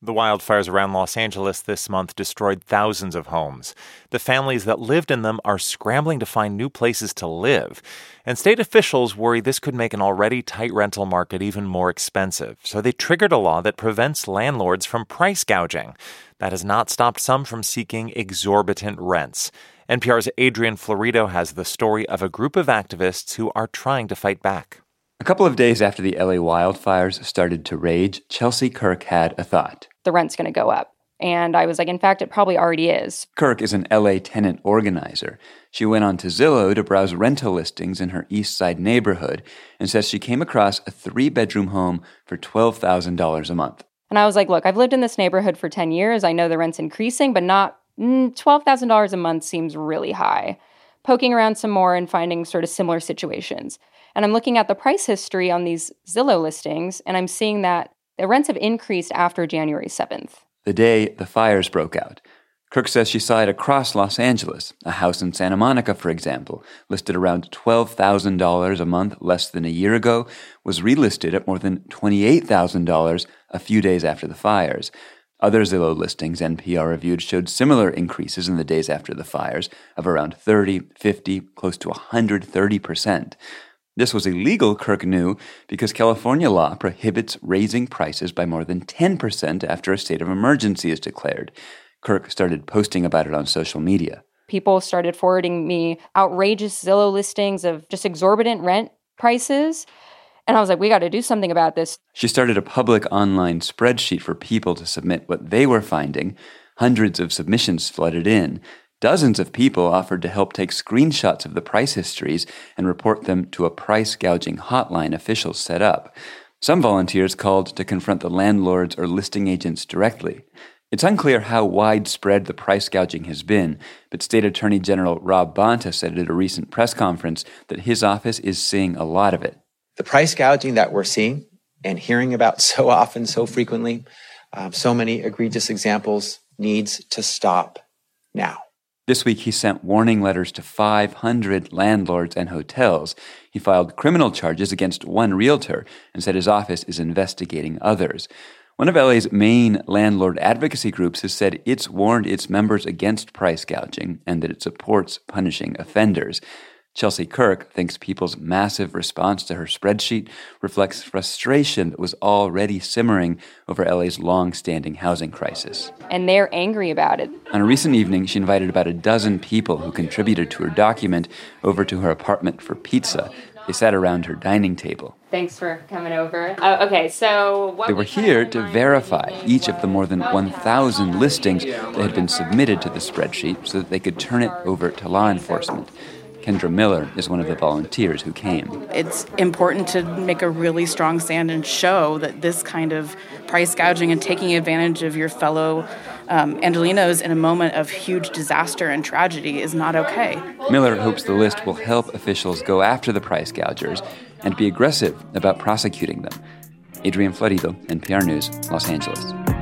The wildfires around Los Angeles this month destroyed thousands of homes. The families that lived in them are scrambling to find new places to live. And state officials worry this could make an already tight rental market even more expensive. So they triggered a law that prevents landlords from price gouging. That has not stopped some from seeking exorbitant rents. NPR's Adrian Florido has the story of a group of activists who are trying to fight back. A couple of days after the LA wildfires started to rage, Chelsea Kirk had a thought. The rent's going to go up. And I was like, in fact, it probably already is. Kirk is an LA tenant organizer. She went on to Zillow to browse rental listings in her East Side neighborhood and says she came across a 3-bedroom home for $12,000 a month. And I was like, look, I've lived in this neighborhood for 10 years. I know the rent's increasing, but not $12,000 a month seems really high. Poking around some more and finding sort of similar situations. And I'm looking at the price history on these Zillow listings, and I'm seeing that the rents have increased after January 7th. The day the fires broke out. Kirk says she saw it across Los Angeles. A house in Santa Monica, for example, listed around $12,000 a month less than a year ago, was relisted at more than $28,000 a few days after the fires. Other Zillow listings NPR reviewed showed similar increases in the days after the fires of around 30, 50, close to 130%. This was illegal, Kirk knew, because California law prohibits raising prices by more than 10% after a state of emergency is declared. Kirk started posting about it on social media. People started forwarding me outrageous Zillow listings of just exorbitant rent prices. And I was like, we got to do something about this. She started a public online spreadsheet for people to submit what they were finding. Hundreds of submissions flooded in. Dozens of people offered to help take screenshots of the price histories and report them to a price gouging hotline officials set up. Some volunteers called to confront the landlords or listing agents directly. It's unclear how widespread the price gouging has been, but State Attorney General Rob Bonta said at a recent press conference that his office is seeing a lot of it. The price gouging that we're seeing and hearing about so often, so frequently, so many egregious examples, needs to stop now. This week, he sent warning letters to 500 landlords and hotels. He filed criminal charges against one realtor and said his office is investigating others. One of LA's main landlord advocacy groups has said it's warned its members against price gouging and that it supports punishing offenders. Chelsea Kirk thinks people's massive response to her spreadsheet reflects frustration that was already simmering over LA's long-standing housing crisis. And they're angry about it. On a recent evening, she invited about a dozen people who contributed to her document over to her apartment for pizza. They sat around her dining table. Thanks for coming over. Okay, so they were here to verify each of the more than 1,000 listings that had been submitted to the spreadsheet so that they could turn it over to law enforcement. Kendra Miller is one of the volunteers who came. It's important to make a really strong stand and show that this kind of price gouging and taking advantage of your fellow Angelenos in a moment of huge disaster and tragedy is not okay. Miller hopes the list will help officials go after the price gougers and be aggressive about prosecuting them. Adrian Florido, NPR News, Los Angeles.